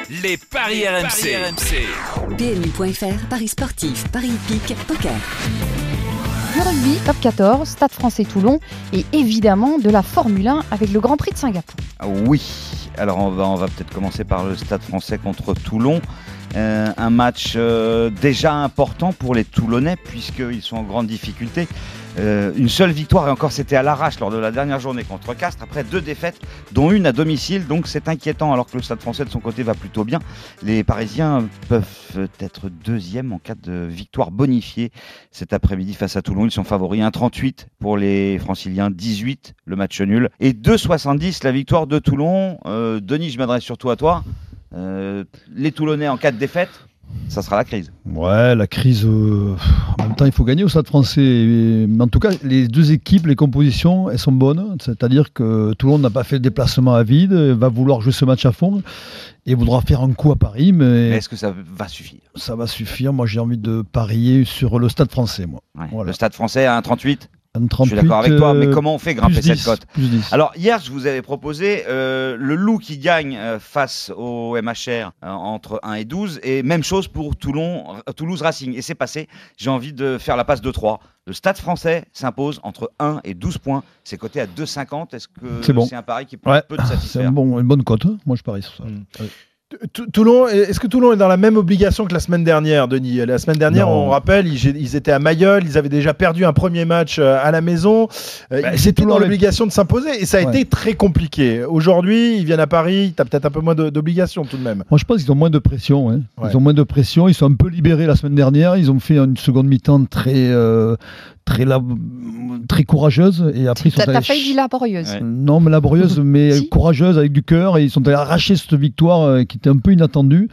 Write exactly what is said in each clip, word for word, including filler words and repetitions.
Les paris R M C. P M U point F R, paris sportifs, paris hippiques, poker. Du rugby, top quatorze, Stade Français Toulon et évidemment de la Formule un avec le Grand Prix de Singapour. Ah oui, alors on va, on va peut-être commencer par le Stade Français contre Toulon. Euh, un match euh, déjà important pour les Toulonnais puisqu'ils sont en grande difficulté. Euh, une seule victoire et encore c'était à l'arrache lors de la dernière journée contre Castres après deux défaites dont une à domicile, donc c'est inquiétant alors que le Stade Français de son côté va plutôt bien. Les Parisiens peuvent être deuxième en cas de victoire bonifiée cet après-midi face à Toulon. Ils sont favoris, un virgule trente-huit pour les Franciliens, dix-huit le match nul et deux virgule soixante-dix la victoire de Toulon. euh, Denis, je m'adresse surtout à toi. Euh, les Toulonnais en cas de défaite, ça sera la crise. Ouais, la crise. Euh, en même temps, il faut gagner au Stade Français. Et, mais en tout cas, les deux équipes, les compositions, elles sont bonnes. C'est-à-dire que Toulon n'a pas fait le déplacement à vide, va vouloir jouer ce match à fond et voudra faire un coup à Paris. Mais, mais est-ce que ça va suffire ? Ça va suffire. Moi, j'ai envie de parier sur le Stade Français. Moi. Ouais. Voilà. Le Stade Français à un virgule trente-huit ? un trente-huit, je suis d'accord avec toi, mais comment on fait grimper dix, cette cote ? Alors hier, je vous avais proposé euh, le Loup qui gagne euh, face au M H R euh, entre un et douze, et même chose pour Toulon, euh, Toulouse Racing. Et c'est passé, j'ai envie de faire la passe de trois. Le Stade Français s'impose entre un et douze points. C'est coté à deux virgule cinquante. Est-ce que c'est, bon. c'est un pari qui peut, ouais, peut te satisfaire ? C'est un bon, une bonne cote, moi je parie sur ça. Mmh. Ouais. Toulon, est-ce que Toulon est dans la même obligation que la semaine dernière, Denis ? La semaine dernière, non. On rappelle, ils, ils étaient à Mayol, ils avaient déjà perdu un premier match à la maison. Bah, ils étaient dans l'obligation de s'imposer et ça a ouais. été très compliqué. Aujourd'hui, ils viennent à Paris, tu as peut-être un peu moins de, d'obligation tout de même. Moi, je pense qu'ils ont moins de pression. Hein. Ouais. Ils ont moins de pression, ils sont un peu libérés la semaine dernière. Ils ont fait une seconde mi-temps très... Euh, très, lab... très courageuse. Et après, ils sont t'as, allés... t'as failli dire laborieuse. Ouais. Non, mais laborieuse, mais si. Courageuse, avec du cœur. Et ils sont allés arracher cette victoire euh, qui était un peu inattendue.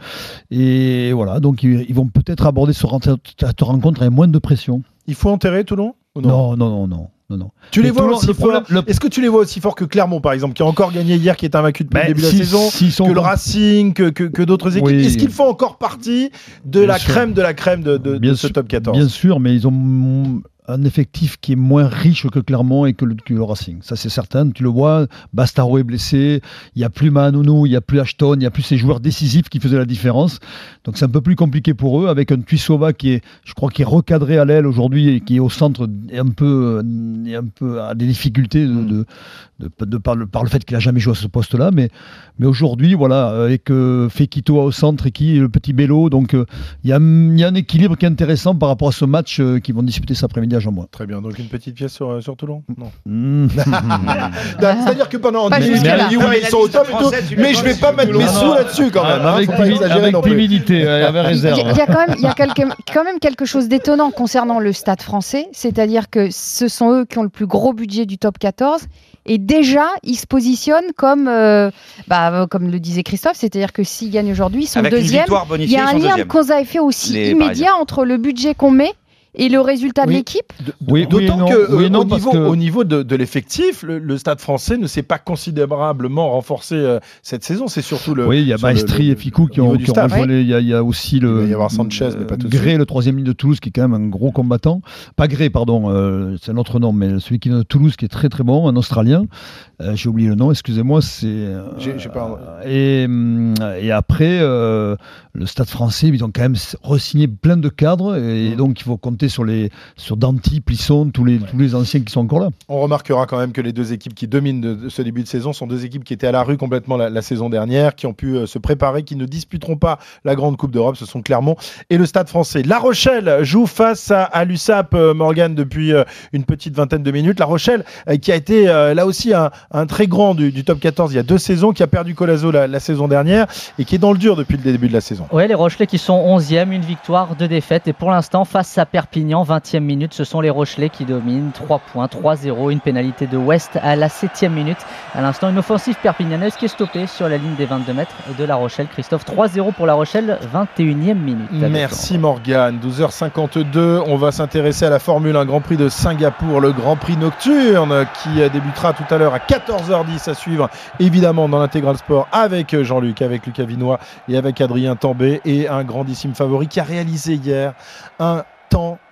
Et voilà, donc ils, ils vont peut-être aborder ce, cette rencontre avec moins de pression. Il faut enterrer Toulon ou non, non, non, non. Non, non. Tu les vois Toulon, aussi le problème, fort. Le... Est-ce que tu les vois aussi fort que Clermont, par exemple, qui a encore gagné hier, qui est invaincu depuis ben, le début si, de la saison, si que le Racing, que, que, que d'autres équipes oui. Est-ce qu'ils font encore partie de bien la sûr. crème de la crème de, de, de ce top quatorze ? Bien sûr, mais ils ont un effectif qui est moins riche que Clermont et que le, que le Racing. Ça, c'est certain. Tu le vois, Bastaro est blessé, il n'y a plus Mahanounou, il n'y a plus Ashton, il n'y a plus ces joueurs décisifs qui faisaient la différence. Donc, c'est un peu plus compliqué pour eux, avec un Tuisova qui est, je crois, qui est recadré à l'aile aujourd'hui et qui est au centre et un peu, et un peu à des difficultés de, de, de, de, de par, le, par le fait qu'il n'a jamais joué à ce poste-là. Mais, mais aujourd'hui, voilà, avec euh, Fekito au centre et qui le petit Bello. Donc, il euh, y, y a un équilibre qui est intéressant par rapport à ce match euh, qu'ils vont disputer cet après-midi à Jean-Moi. Très bien, donc une petite pièce sur, euh, sur Toulon ? Non. Mmh. C'est-à-dire que pendant dix minutes, ils sont au top et tout, mais je vais pas mettre mes sous là-dessus quand même. Avec, hein, timid, avec timidité, avec réserve. Il y a quand même, il y a quelque, quand même quelque chose d'étonnant concernant le Stade Français, c'est-à-dire que ce sont eux qui ont le plus gros budget du top quatorze. Et déjà, ils se positionnent comme, euh, bah, comme le disait Christophe, c'est-à-dire que s'ils gagnent aujourd'hui, ils sont avec deuxième. Il y a un lien de cause à effet aussi Les immédiat Parisiens. Entre le budget qu'on met et le résultat oui. de l'équipe. de, oui, D'autant oui, qu'au oui, euh, niveau, que... au niveau de, de l'effectif, le, le Stade Français ne s'est pas considérablement renforcé euh, cette saison. C'est surtout le. Oui, il y a Maestri et Ficou qui ont, qui ont rejoint. Il y, y a aussi le. Il va y avoir Sanchez, mais pas tout de suite. Gré, le troisième ligne de Toulouse, qui est quand même un gros combattant. Pas Gré, pardon, euh, c'est un autre nom, mais celui qui vient de Toulouse, qui est très très bon, un Australien. Euh, j'ai oublié le nom, excusez-moi. C'est. Euh, j'ai, j'ai pas... et, et après, euh, le Stade Français, ils ont quand même re-signé plein de cadres, et mmh. donc il faut compter sur les sur Danty, Plisson, tous les, ouais. tous les anciens qui sont encore là. On remarquera quand même que les deux équipes qui dominent de, de ce début de saison sont deux équipes qui étaient à la rue complètement la, la saison dernière, qui ont pu euh, se préparer, qui ne disputeront pas la Grande Coupe d'Europe. Ce sont Clermont et le Stade Français. La Rochelle joue face à, à l'U S A P, euh, Morgane, depuis euh, une petite vingtaine de minutes. La Rochelle euh, qui a été euh, là aussi un, un très grand du, du top quatorze il y a deux saisons, qui a perdu Colazo la, la saison dernière et qui est dans le dur depuis le début de la saison. Oui, les Rochelais qui sont onzième, une victoire, deux défaites, et pour l'instant face à Perpignan, vingtième minute, ce sont les Rochelais qui dominent, trois points, trois zéro, une pénalité de West à la septième minute. À l'instant, une offensive perpignanaise qui est stoppée sur la ligne des vingt-deux mètres de La Rochelle. Christophe, trois zéro pour La Rochelle, vingt et unième minute. Merci Morgane, douze heures cinquante-deux, on va s'intéresser à la Formule un Grand Prix de Singapour, le Grand Prix nocturne qui débutera tout à l'heure à quatorze heures dix, à suivre évidemment dans l'Intégral Sport avec Jean-Luc, avec Lucas Vinois et avec Adrien Tambay, et un grandissime favori qui a réalisé hier un temps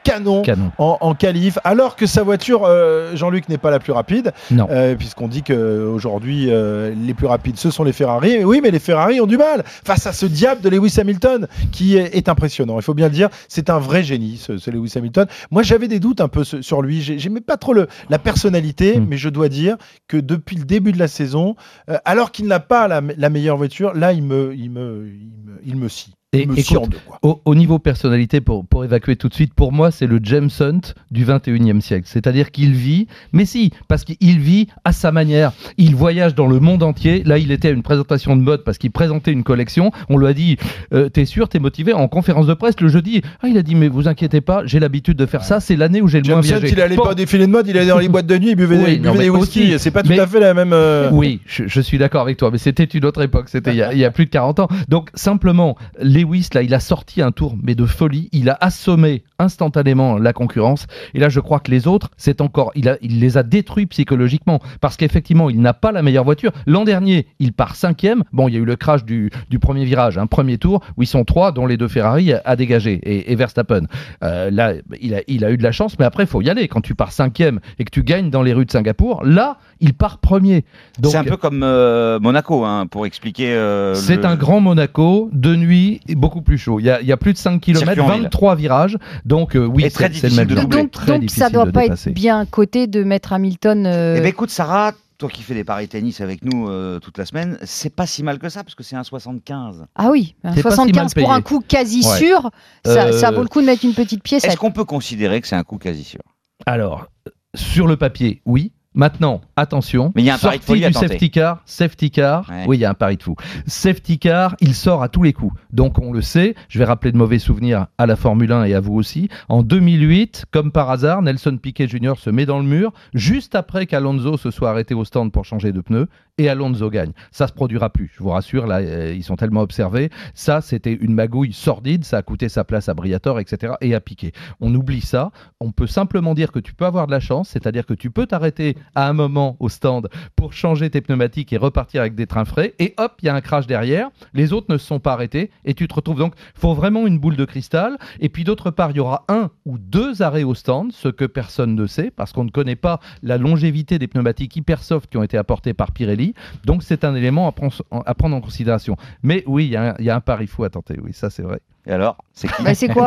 canon, Canon. En, en qualif, alors que sa voiture, euh, Jean-Luc, n'est pas la plus rapide, Non. euh, puisqu'on dit qu'aujourd'hui, euh, les plus rapides, ce sont les Ferrari. Oui, mais les Ferrari ont du mal face à ce diable de Lewis Hamilton, qui est, est impressionnant. Il faut bien le dire, c'est un vrai génie, ce, ce Lewis Hamilton. Moi, j'avais des doutes un peu sur lui. J'ai- J'aimais pas trop le, la personnalité, Mm. mais je dois dire que depuis le début de la saison, euh, alors qu'il n'a pas la, la meilleure voiture, là, il me, il me, il me, il me scie. Et Il me écoute, scie en deux, quoi. Au, au niveau personnalité, pour, pour évacuer tout de suite, pour moi, c'est le James Hunt du vingt et unième siècle. C'est-à-dire qu'il vit, mais si, parce qu'il vit à sa manière. Il voyage dans le monde entier. Là, il était à une présentation de mode parce qu'il présentait une collection. On lui a dit, euh, t'es sûr, t'es motivé? En conférence de presse, le jeudi, ah, il a dit, mais vous inquiétez pas, j'ai l'habitude de faire ça. C'est l'année où j'ai le moins Jameson, viagé. il allait Bon. pas au défilé de mode, il allait dans les boîtes de nuit, il buvait, Oui, des, il non, buvait mais des whisky. aussi, C'est pas tout mais- à fait la même. euh, Oui, je, je suis d'accord avec toi, mais c'était une autre époque, c'était il y, a, il y a plus de quarante ans. Donc simplement, Lewis, là, il a sorti un tour, mais de folie, il a assommé instantanément la concurrence, et là je crois que les autres, c'est encore, il, a, il les a détruits psychologiquement, parce qu'effectivement, il n'a pas la meilleure voiture. L'an dernier, il part cinquième, bon, il y a eu le crash du, du premier virage, un premier tour, où ils sont trois, dont les deux Ferrari à, à dégager, et, et Verstappen. Euh, là, il a, il a eu de la chance, mais après, il faut y aller. Quand tu pars cinquième et que tu gagnes dans les rues de Singapour, là, il part premier. Donc, C'est un peu comme euh, Monaco, hein, pour expliquer. euh, c'est le- un grand Monaco, de nuit, et beaucoup plus chaud. Il y a, il y a plus de cinq kilomètres, Circuit en ville. vingt-trois virages. Donc, euh, oui, Et très c'est, c'est le même difficile de genre. doubler. Donc, Très donc difficile ça doit de pas dépasser. être bien coté de mettre Hamilton. euh, Eh ben écoute, Sarah, toi qui fais des paris tennis avec nous euh, toute la semaine, c'est pas si mal que ça, parce que c'est un soixante-quinze. Ah oui, un C'est pas si soixante-quinze mal pour un payé. coup quasi Ouais. sûr, ça, Euh, ça vaut le coup de mettre une petite pièce. Est-ce qu'on peut considérer que c'est un coup quasi sûr? Alors, euh, sur le papier, oui. Maintenant, attention. Mais il y a un pari de sortie folie à du tenter. safety car, safety car. Ouais. Oui, il y a un pari de fou. Safety car, il sort à tous les coups. Donc on le sait. Je vais rappeler de mauvais souvenirs à la Formule un et à vous aussi. En deux mille huit, comme par hasard, Nelson Piquet Junior se met dans le mur juste après qu'Alonso se soit arrêté au stand pour changer de pneu. Et Alonso gagne. Ça se produira plus. Je vous rassure, là, euh, ils sont tellement observés. Ça, c'était une magouille sordide. Ça a coûté sa place à Briatore, et cetera. Et à Piquet. On oublie ça. On peut simplement dire que tu peux avoir de la chance, c'est-à-dire que tu peux t'arrêter à un moment au stand pour changer tes pneumatiques et repartir avec des trains frais. Et hop, il y a un crash derrière. Les autres ne se sont pas arrêtés et tu te retrouves donc. Il faut vraiment une boule de cristal. Et puis d'autre part, il y aura un ou deux arrêts au stand, ce que personne ne sait parce qu'on ne connaît pas la longévité des pneumatiques hyper soft qui ont été apportés par Pirelli. Donc c'est un élément à prendre, à prendre en considération. Mais oui, il y, a un- il y a un pari fou à tenter. Oui, ça c'est vrai. Et alors, c'est qui? Bah, c'est quoi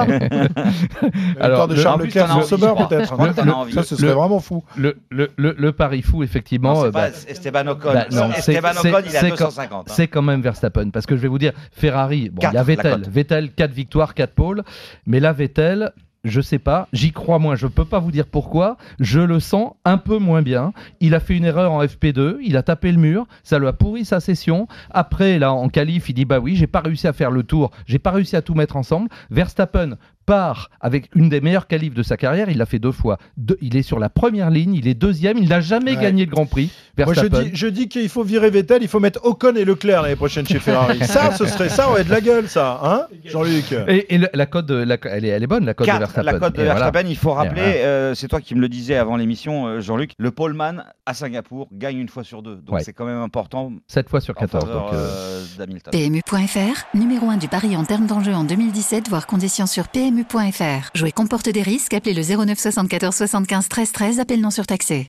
Alors, Alors, de le- Charles en plus, Leclerc t'en as sur envie, Sauber, je crois. peut-être. Je crois que t'en as Le- envie. Ça, ce serait Le- vraiment fou. Le, le, le, le pari fou, effectivement. Non, c'est euh, pas bah, Esteban Ocon. bah, non, c'est- Esteban c'est- Ocon, il est à c'est deux cent cinquante. hein. C'est quand même Verstappen, parce que je vais vous dire, Ferrari, bon, il y a Quatre, la Vettel, cote. Vettel, quatre victoires, quatre pôles, mais là, Vettel, je sais pas, j'y crois moins, je peux pas vous dire pourquoi, je le sens un peu moins bien. Il a fait une erreur en F P deux, il a tapé le mur, ça lui a pourri sa session. Après, là, en qualif, il dit bah oui, j'ai pas réussi à faire le tour, j'ai pas réussi à tout mettre ensemble. Verstappen part avec une des meilleures qualifs de sa carrière, il l'a fait deux fois. Deux- il est sur la première ligne, il est deuxième, il n'a jamais Ouais. gagné le Grand Prix. Moi, je Verstappen. dis, je dis qu'il faut virer Vettel, il faut mettre Ocon et Leclerc l'année prochaine chez Ferrari. Ça, ce serait ça, aurait de la gueule, ça, hein, Jean-Luc? Et, et le- la cote, de, la, elle, est, elle est bonne, la cote de quatre, Verstappen. la cote de Et voilà. Verstappen, il faut rappeler, voilà. euh, c'est toi qui me le disais avant l'émission, euh, Jean-Luc, le poleman à Singapour gagne une fois sur deux. Donc Ouais. c'est quand même important sept fois sur en quatorze. faveur Donc, euh, euh, d'Hamilton. P M U point F R, numéro un du pari en termes d'enjeu en deux mille dix-sept, voire conditions sur P M U point F R. Jouer comporte des risques, appelez le zéro neuf soixante-quatorze soixante-quinze treize treize, appel non surtaxé.